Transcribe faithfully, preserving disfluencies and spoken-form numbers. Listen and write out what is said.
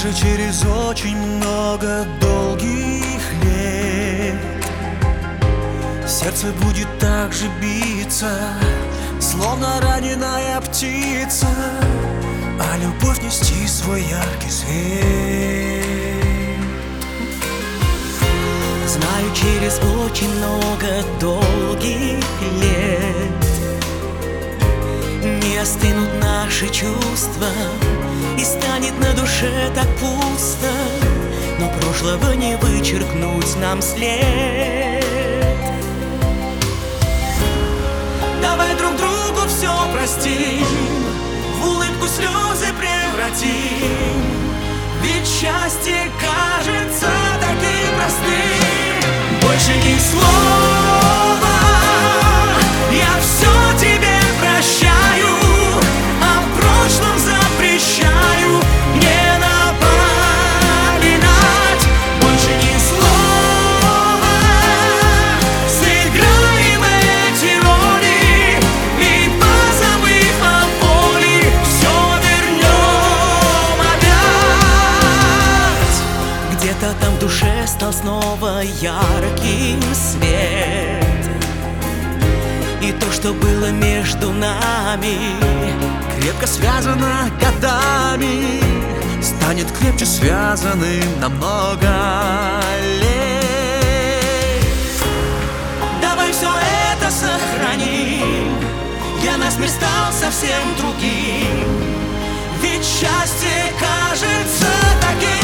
Даже через очень много долгих лет сердце будет так же биться, словно раненая птица, а любовь нести свой яркий свет. Знаю, через очень много долгих лет не остынут наши чувства, и станет на душе так пусто, но прошлого не вычеркнуть нам след. Давай друг другу все простим, в улыбку слезы превратим, ведь счастье кажется таким простым. Больше ни слова, я все тебе прощаю, а в прошлом запрещаю мне напоминать. Больше ни слова, сыграем эти роли, и позабыв о боли, все вернем опять. Где-то там в душе стал снова ярким свет, и то, что было между нами, Крепко связано годами, станет крепче связанным на много лет. давай все это сохраним, Для нас мир стал совсем другим, ведь счастье кажется таким